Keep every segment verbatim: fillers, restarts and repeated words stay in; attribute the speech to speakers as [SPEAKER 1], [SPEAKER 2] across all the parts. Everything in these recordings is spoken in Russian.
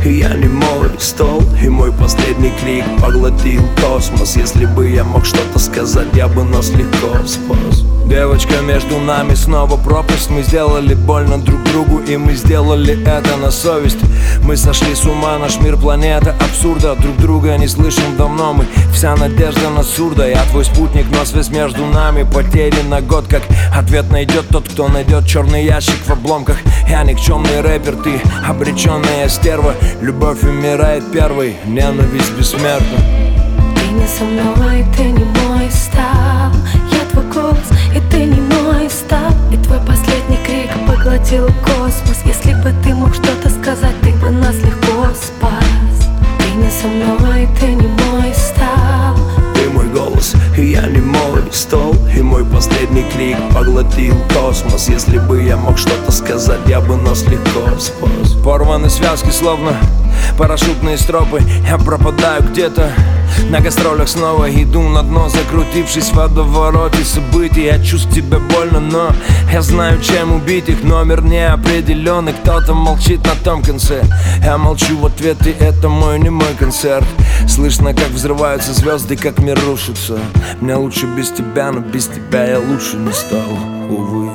[SPEAKER 1] Я не мой стол, и мой последний крик поглотил космос. Если бы я мог что-то сказать, я бы нас легко спас. Девочка, между нами снова пропасть. Мы сделали больно друг другу, и мы сделали это на совесть. Мы сошли с ума, наш мир планета абсурда. Друг друга не слышим давно, мы вся надежда на сурда. Я твой спутник, но связь между нами потерян на год. Как ответ найдет тот, кто найдет черный ящик в обломках. Я никчемный рэпер, ты обреченная стерва. Любовь умирает первой, ненависть бессмертна.
[SPEAKER 2] Ты не со мной, ты не мой стал. Я твой голос, и ты не мой стал. И твой последний крик поглотил космос. Если бы ты мог что-то сказать, ты бы нас легко спас. Ты не со мной, ты не мой стал.
[SPEAKER 1] Ты мой голос, и я не мой стол, и мой последний крик поглотил космос. Если бы я мог что-то сказать, я бы нас легко спас. Порваны связки, словно парашютные стропы. Я пропадаю где-то на гастролях снова. Иду на дно, закрутившись в водовороте событий. Я чувствую тебе больно, но я знаю, чем убить их. Номер неопределенный, кто-то молчит на том конце. Я молчу в ответ, и это мой не мой концерт. Слышно, как взрываются звезды, как мир рушится. Мне лучше без тебя, но без тебя я лучше не стал, увы.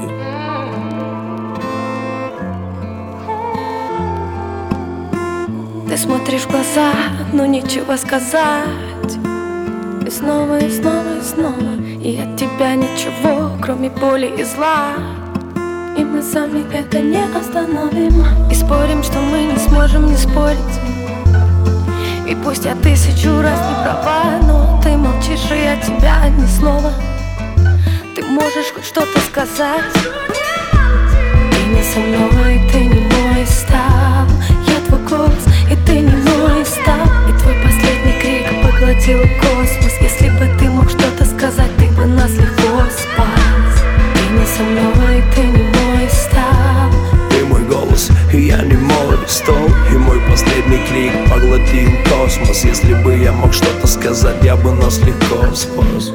[SPEAKER 2] Ты смотришь в глаза, но нечего сказать. И снова, и снова, и снова. И от тебя ничего, кроме боли и зла. И мы сами это не остановим. И спорим, что мы не сможем не спорить. И пусть я тысячу раз не права, но ты молчишь, и я тебя ни слова. Ты можешь хоть что-то сказать. Ты не со мной, ты не мой стал. Я твой голос, и ты не мой стал. И твой последний крик поглотил космос. Если бы ты мог что-то сказать, ты бы нас легко спас. Ты не со мной, ты не мой стал.
[SPEAKER 1] Ты мой голос, и я не мой стол, и мой последний крик поглотил космос. Если бы я мог что-то сказать, я бы нас легко спас.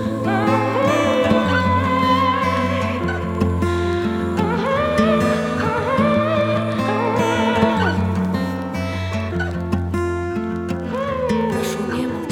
[SPEAKER 2] Прошу не молчать.